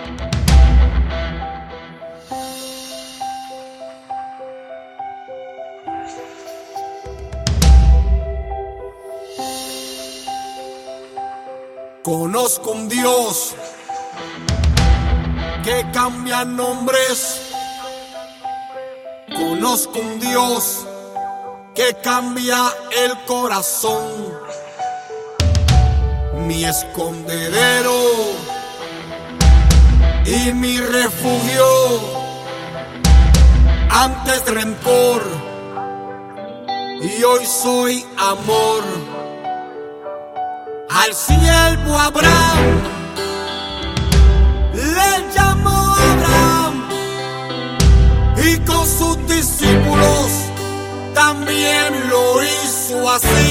Conozco un Dios que cambia nombres. Conozco un Dios que cambia el corazón. Mi escondedero y mi refugio antes rencor, y hoy soy amor. Al siervo Abraham le llamó Abraham, y con sus discípulos también lo hizo así.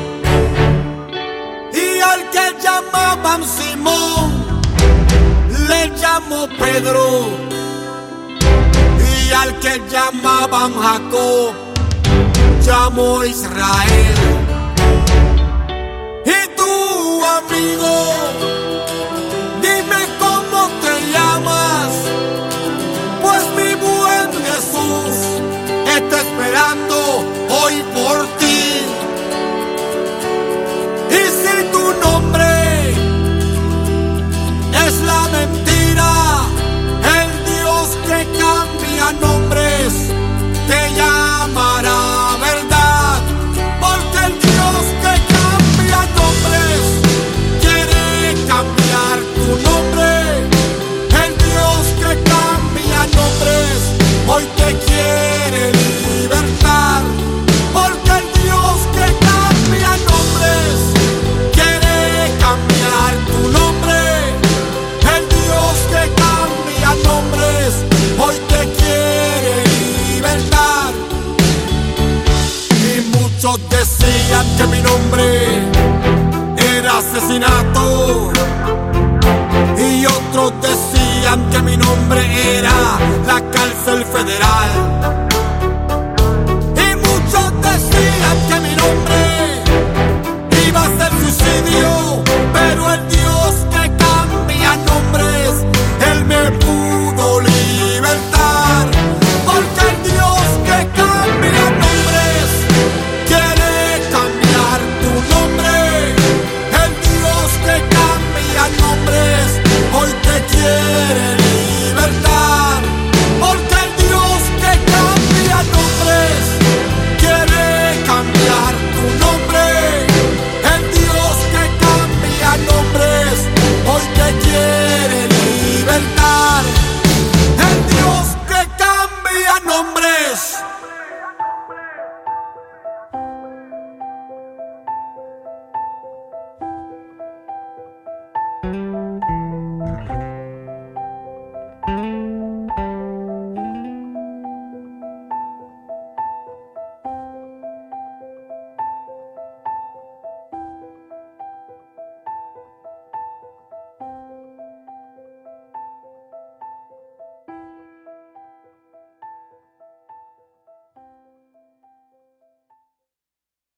Y al que llamaban Simón le llamó Pedro, y al que llamaban Jacob llamó Israel. Y tú, amigo,